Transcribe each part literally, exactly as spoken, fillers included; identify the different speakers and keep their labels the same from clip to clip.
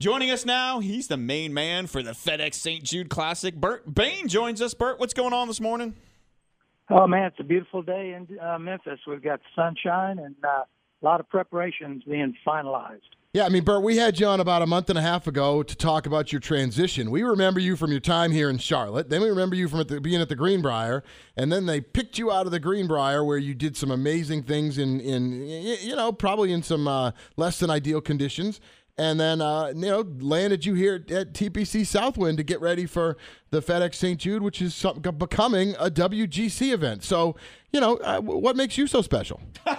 Speaker 1: Joining us now, he's the main man for the FedEx Saint Jude Classic. Bert Bain joins us. Bert, what's going on this morning?
Speaker 2: Oh, man, it's a beautiful day in uh, Memphis. We've got sunshine and uh, a lot of preparations being finalized.
Speaker 3: Yeah, I mean, Bert, we had you on about a month and a half ago to talk about your transition. We remember you from your time here in Charlotte. Then we remember you from at the, being at the Greenbrier. And then they picked you out of the Greenbrier where you did some amazing things in, in you know, probably in some uh, less than ideal conditions. And then, uh, you know, landed you here at T P C Southwind to get ready for the FedEx Saint Jude, which is some, becoming a W G C event. So, you know, uh, what makes you so special?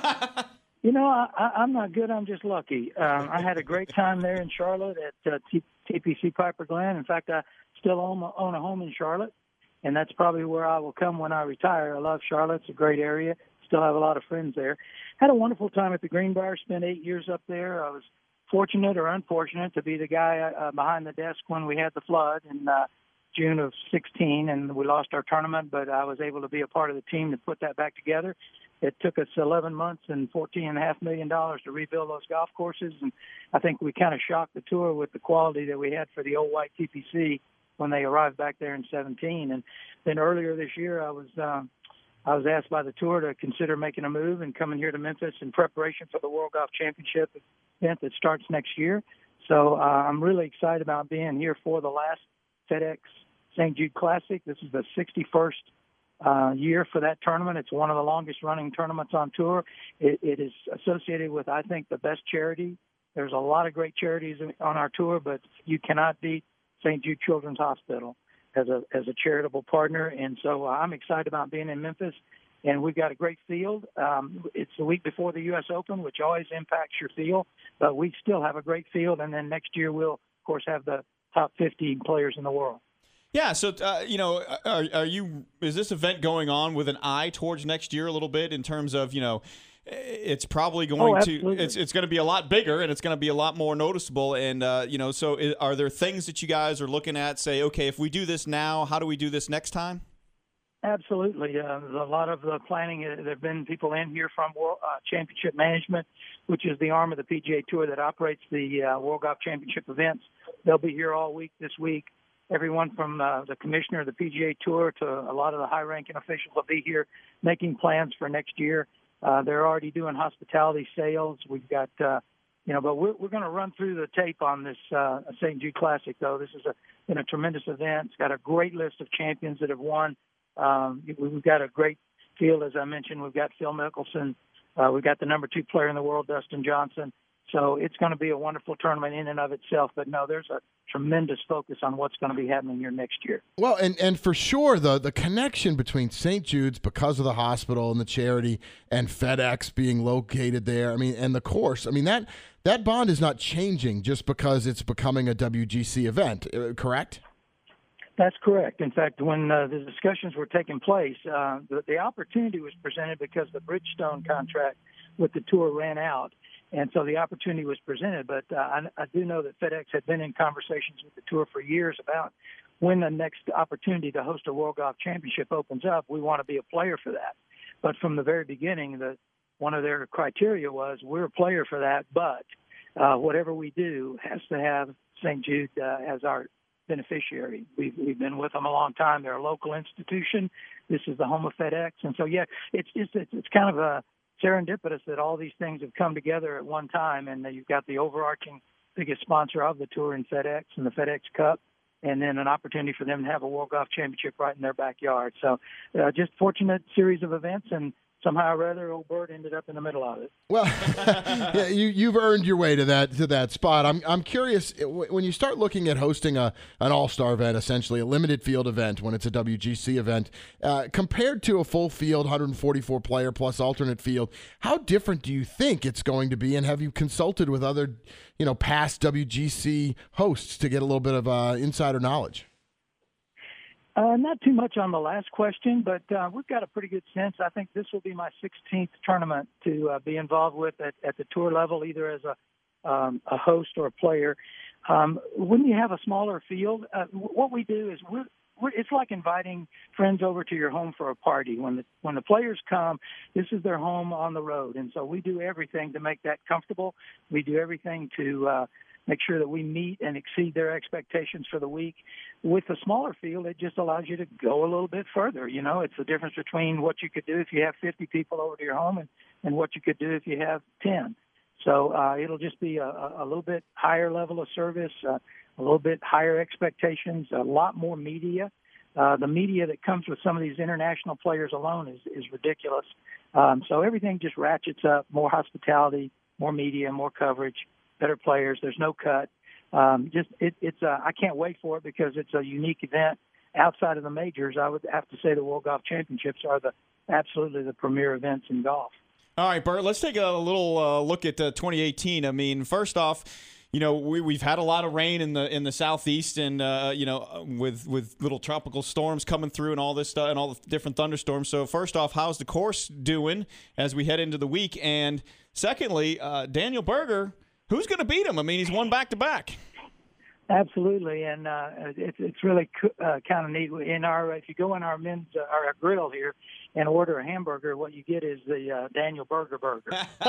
Speaker 2: You know, I, I'm not good. I'm just lucky. Um, I had a great time there in Charlotte at uh, T- TPC Piper Glen. In fact, I still own, own a home in Charlotte, and that's probably where I will come when I retire. I love Charlotte. It's a great area. Still have a lot of friends there. Had a wonderful time at the Greenbrier. Spent eight years up there. I was fortunate or unfortunate to be the guy uh, behind the desk when we had the flood in uh, June of sixteen, and we lost our tournament, but I was able to be a part of the team to put that back together. It took us eleven months and fourteen and a half million dollars to rebuild those golf courses, and I think we kind of shocked the tour with the quality that we had for the old white T P C when they arrived back there in seventeen. And then earlier this year, I was uh, I was asked by the tour to consider making a move and coming here to Memphis in preparation for the World Golf Championship event that starts next year. So uh, I'm really excited about being here for the last FedEx Saint Jude Classic. This is the sixty-first uh, year for that tournament. It's one of the longest running tournaments on tour. It, it is associated with, I think, the best charity. There's a lot of great charities on our tour, but you cannot beat Saint Jude Children's Hospital as a as a charitable partner. And so uh, I'm excited about being in Memphis. And we've got a great field. Um, it's the week before the U S Open, which always impacts your field. But we still have a great field. And then next year we'll, of course, have the top fifty players in the world.
Speaker 1: Yeah, so, uh, you know, are, are you – is this event going on with an eye towards next year a little bit in terms of, you know, it's probably going
Speaker 2: oh,
Speaker 1: to – it's it's going to be a lot bigger and it's going to be a lot more noticeable. And, uh, you know, so is, are there things that you guys are looking at, say, okay, if we do this now, how do we do this next time?
Speaker 2: Absolutely. Uh, a lot of the planning, uh, there have been people in here from World uh, Championship Management, which is the arm of the P G A Tour that operates the uh, World Golf Championship events. They'll be here all week this week. Everyone from uh, the commissioner of the P G A Tour to a lot of the high-ranking officials will be here making plans for next year. Uh, they're already doing hospitality sales. We've got, uh, you know, but we're, we're going to run through the tape on this uh, Saint Jude Classic, though. This is a, been a tremendous event. It's got a great list of champions that have won. Um, we've got a great field, as I mentioned. We've got Phil Mickelson. Uh, we've got the number two player in the world, Dustin Johnson. So it's going to be a wonderful tournament in and of itself. But, no, there's a tremendous focus on what's going to be happening here next year.
Speaker 3: Well, and, and for sure, the, the connection between Saint Jude's, because of the hospital and the charity, and FedEx being located there, I mean, and the course, I mean, that, that bond is not changing just because it's becoming a W G C event, correct?
Speaker 2: That's correct. In fact, when uh, the discussions were taking place, uh, the, the opportunity was presented because the Bridgestone contract with the tour ran out. And so the opportunity was presented. But uh, I, I do know that FedEx had been in conversations with the tour for years about when the next opportunity to host a World Golf Championship opens up, we want to be a player for that. But from the very beginning, the, one of their criteria was we're a player for that, but uh, whatever we do has to have Saint Jude uh, as our beneficiary. We've, we've been with them a long time. They're a local institution. This is the home of FedEx. And so, yeah, it's it's it's kind of a serendipitous that all these things have come together at one time, and you've got the overarching biggest sponsor of the tour in FedEx and the FedEx Cup, and then an opportunity for them to have a World Golf Championship right in their backyard. So uh, just fortunate series of events, and somehow or other, old Bert ended up in the middle of it.
Speaker 3: Well, yeah, you you've earned your way to that to that spot. I'm I'm curious, when you start looking at hosting a an all-star event, essentially a limited field event when it's a W G C event, uh, compared to a full field, one hundred forty-four player plus alternate field, how different do you think it's going to be? And have you consulted with other, you know, past W G C hosts to get a little bit of uh, insider knowledge?
Speaker 2: Uh, not too much on the last question, but uh, we've got a pretty good sense. I think this will be my sixteenth tournament to uh, be involved with at, at the tour level, either as a, um, a host or a player. Um, when you have a smaller field, uh, what we do is we're, we're, it's like inviting friends over to your home for a party. When the when the players come, this is their home on the road, and so we do everything to make that comfortable. We do everything to uh, make sure that we meet and exceed their expectations for the week. With a smaller field, it just allows you to go a little bit further. You know, it's the difference between what you could do if you have fifty people over to your home and, and what you could do if you have ten. So uh, it'll just be a, a little bit higher level of service, uh, a little bit higher expectations, a lot more media. Uh, the media that comes with some of these international players alone is, is ridiculous. Um, so everything just ratchets up, more hospitality, more media, more coverage, better players. There's no cut. Um, just it, it's uh, I can't wait for it because it's a unique event. Outside of the majors, I would have to say the World Golf Championships are the absolutely the premier events in golf.
Speaker 1: All right, Bert, let's take a little uh, look at uh, twenty eighteen. I mean, first off, you know, we, we've had a lot of rain in the in the southeast, and uh, you know, with with little tropical storms coming through and all this stuff and all the different thunderstorms. So first off, how's the course doing as we head into the week? And secondly, uh, Daniel Berger, who's going to beat him? I mean, he's won back to back.
Speaker 2: Absolutely, and uh, it's it's really uh, kind of neat. In our if you go in our men's uh, our grill here and order a hamburger, what you get is the uh, Daniel Berger burger.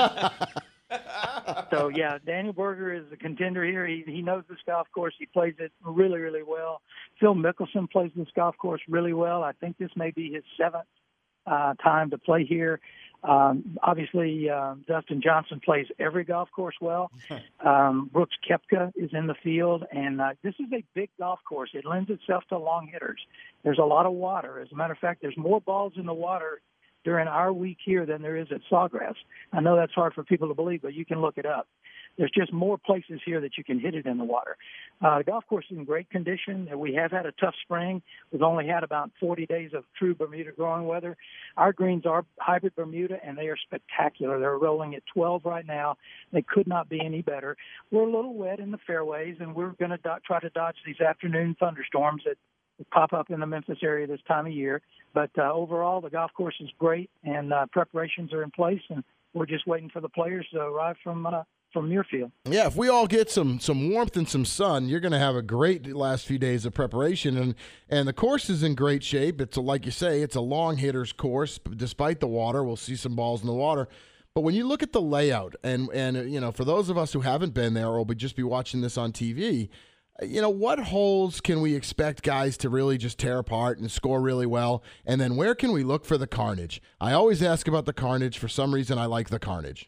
Speaker 2: So yeah, Daniel Berger is a contender here. He he knows this golf course. He plays it really really well. Phil Mickelson plays this golf course really well. I think this may be his seventh uh, time to play here. Um, obviously, uh, Dustin Johnson plays every golf course well. Um, Brooks Koepka is in the field, and uh, this is a big golf course. It lends itself to long hitters. There's a lot of water. As a matter of fact, there's more balls in the water during our week here than there is at Sawgrass. I know that's hard for people to believe, but you can look it up. There's just more places here that you can hit it in the water. Uh, the golf course is in great condition. We have had a tough spring. We've only had about forty days of true Bermuda growing weather. Our greens are hybrid Bermuda, and they are spectacular. They're rolling at twelve right now. They could not be any better. We're a little wet in the fairways, and we're going to do- try to dodge these afternoon thunderstorms that pop up in the Memphis area this time of year. But uh, overall, the golf course is great, and uh, preparations are in place, and we're just waiting for the players to arrive from uh, from Muirfield.
Speaker 3: Yeah, if we all get some some warmth and some sun, you're going to have a great last few days of preparation, and and the course is in great shape. It's a, like you say, it's a long hitters course, despite the water. We'll see some balls in the water. But when you look at the layout, and and you know, for those of us who haven't been there or will just be watching this on T V, you know, what holes can we expect guys to really just tear apart and score really well? And then where can we look for the carnage? I always ask about the carnage. For some reason, I like the carnage.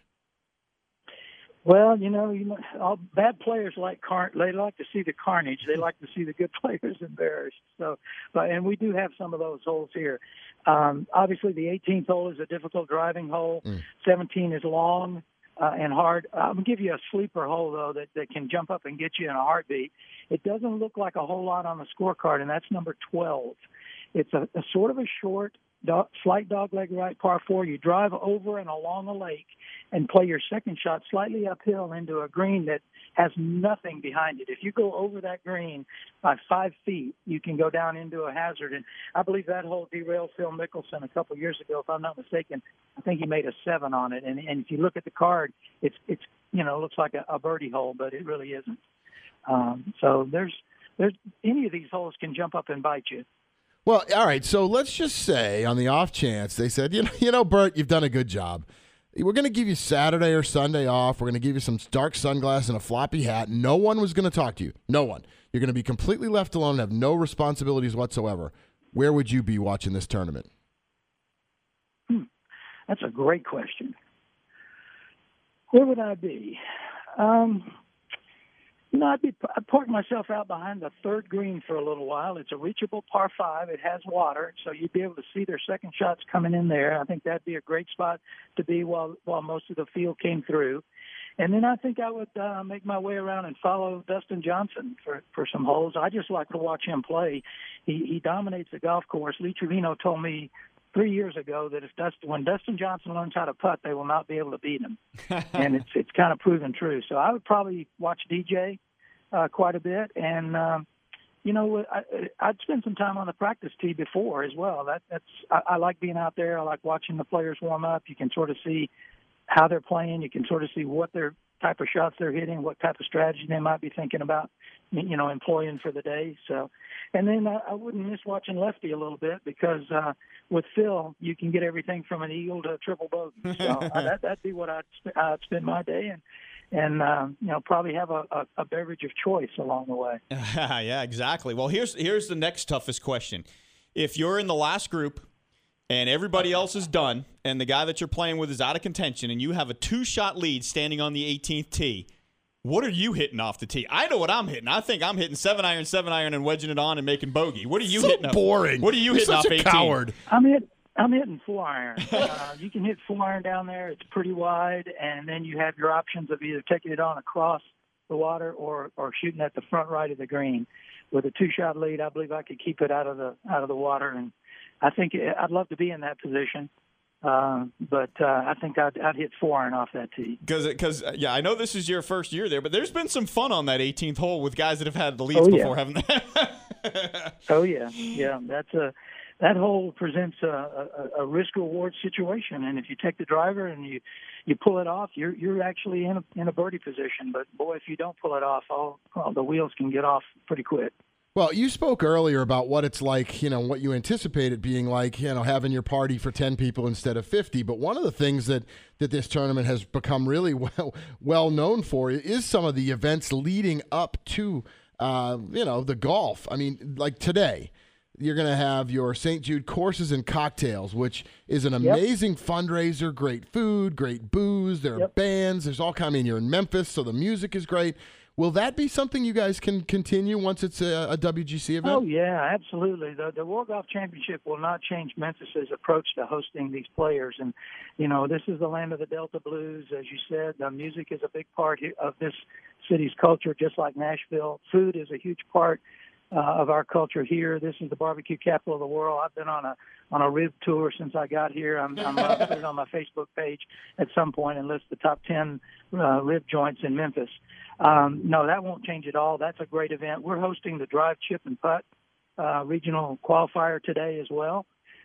Speaker 2: Well, you know, you know, all bad players like car. They like to see the carnage. They like to see the good players embarrassed. So, but and we do have some of those holes here. Um, obviously, the eighteenth hole is a difficult driving hole. Mm. seventeen is long uh, and hard. I'm gonna give you a sleeper hole though that, that can jump up and get you in a heartbeat. It doesn't look like a whole lot on the scorecard, and that's number twelve. It's a, a sort of a short, dog, slight dogleg right par four. You drive over and along a lake and play your second shot slightly uphill into a green that has nothing behind it. If you go over that green by five feet, you can go down into a hazard. And I believe that hole derailed Phil Mickelson a couple years ago, if I'm not mistaken. I think he made a seven on it. And, and if you look at the card, it's, it's you know, looks like a, a birdie hole, but it really isn't. Um, so there's, there's any of these holes can jump up and bite you.
Speaker 3: Well, all right. So let's just say on the off chance they said, you know, you know, Bert, you've done a good job. We're going to give you Saturday or Sunday off. We're going to give you some dark sunglasses and a floppy hat. No one was going to talk to you. No one. You're going to be completely left alone and have no responsibilities whatsoever. Where would you be watching this tournament?
Speaker 2: Hmm. That's a great question. Where would I be? Um, you know, I'd, be, I'd park myself out behind the third green for a little while. It's a reachable par five. It has water, so you'd be able to see their second shots coming in there. I think that'd be a great spot to be while while most of the field came through. And then I think I would uh, make my way around and follow Dustin Johnson for, for some holes. I just like to watch him play. He, he dominates the golf course. Lee Trevino told me three years ago that if Dustin, when Dustin Johnson learns how to putt, they will not be able to beat him. And it's it's kind of proven true. So I would probably watch D J uh, quite a bit. And, um, you know, I, I'd spend some time on the practice tee before as well. That, that's I, I like being out there. I like watching the players warm up. You can sort of see how they're playing. You can sort of see what their type of shots they're hitting, what type of strategy they might be thinking about, you know, employing for the day. So, and then I, I wouldn't miss watching Lefty a little bit because uh, with Phil, you can get everything from an eagle to a triple bogey. So uh, that, that'd be what I'd, sp- I'd spend my day. And, and uh, you know, probably have a, a, a beverage of choice along the way.
Speaker 1: Yeah, exactly. Well, here's here's the next toughest question. If you're in the last group and everybody else is done and the guy that you're playing with is out of contention and you have a two-shot lead standing on the eighteenth tee, what are you hitting off the tee? I know what I'm hitting. I think I'm hitting seven iron, seven iron, and wedging it on and making bogey. What are you
Speaker 3: so
Speaker 1: hitting?
Speaker 3: Boring.
Speaker 1: Off? What are you
Speaker 3: You're
Speaker 1: hitting
Speaker 3: such
Speaker 1: off
Speaker 3: a
Speaker 1: eighteen?
Speaker 3: Coward.
Speaker 2: I'm hitting. I'm hitting four iron. Uh, you can hit four iron down there. It's pretty wide, and then you have your options of either taking it on across the water or, or shooting at the front right of the green. With a two-shot lead, I believe I could keep it out of the out of the water, and I think I'd love to be in that position. Uh, but uh, I think I'd, I'd hit four iron off that tee.
Speaker 1: Because, because yeah, I know this is your first year there, but there's been some fun on that eighteenth hole with guys that have had the leads
Speaker 2: oh, yeah.
Speaker 1: before, haven't they?
Speaker 2: oh yeah, yeah. That's a that hole presents a, a, a risk reward situation, and if you take the driver and you you pull it off, you're you're actually in a in a birdie position. But boy, if you don't pull it off, all well, the wheels can get off pretty quick.
Speaker 3: Well, you spoke earlier about what it's like, you know, what you anticipate it being like, you know, having your party for ten people instead of fifty. But one of the things that, that this tournament has become really well, well known for is some of the events leading up to, uh, you know, the golf. I mean, like today, you're going to have your Saint Jude Courses and Cocktails, which is an amazing yep. fundraiser, great food, great booze. There are yep. bands. There's all kind. I mean, you're in Memphis, so the music is great. Will that be something you guys can continue once it's a, a W G C event?
Speaker 2: Oh, yeah, absolutely. The, the World Golf Championship will not change Memphis's approach to hosting these players. And, you know, this is the land of the Delta Blues. As you said, the music is a big part of this city's culture, just like Nashville. Food is a huge part uh, of our culture here. This is the barbecue capital of the world. I've been on a on a rib tour since I got here. I'm, I'm going to put it on my Facebook page at some point and list the top ten uh, rib joints in Memphis. Um, no, that won't change at all. That's a great event. We're hosting the Drive, Chip, and Putt uh, regional qualifier today as well.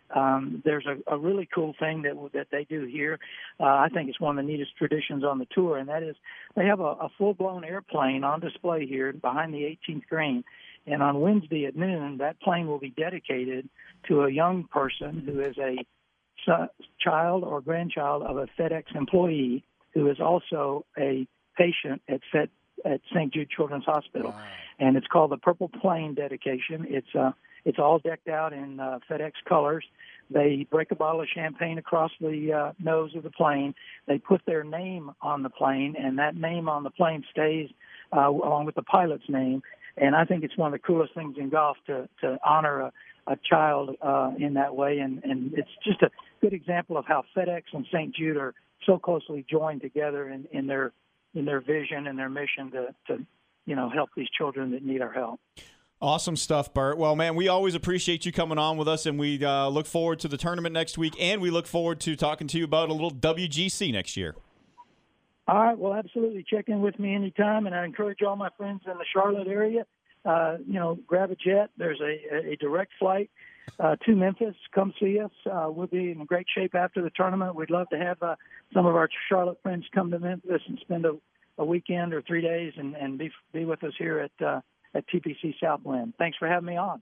Speaker 2: Um, there's a, a really cool thing that that they do here. Uh, I think it's one of the neatest traditions on the tour, and that is they have a, a full-blown airplane on display here behind the eighteenth green. And on Wednesday at noon, that plane will be dedicated to a young person who is a son, child or grandchild of a FedEx employee who is also a patient at Fed, at Saint Jude Children's Hospital. Wow. And it's called the Purple Plane Dedication. It's uh, it's all decked out in uh, FedEx colors. They break a bottle of champagne across the uh, nose of the plane. They put their name on the plane, and that name on the plane stays uh, along with the pilot's name. And I think it's one of the coolest things in golf to, to honor a, a child uh, in that way. And, and it's just a good example of how FedEx and Saint Jude are so closely joined together in, in their in their vision and their mission to, to, you know, help these children that need our help.
Speaker 1: Awesome stuff, Bert. Well, man, we always appreciate you coming on with us, and we uh, look forward to the tournament next week, and we look forward to talking to you about a little W G C next year.
Speaker 2: All right. Well, absolutely. Check in with me anytime, and I encourage all my friends in the Charlotte area, uh, you know, grab a jet. There's a, a direct flight uh, to Memphis. Come see us. Uh, we'll be in great shape after the tournament. We'd love to have uh, some of our Charlotte friends come to Memphis and spend a, a weekend or three days and, and be be with us here at uh, at T P C Southwind. Thanks for having me on.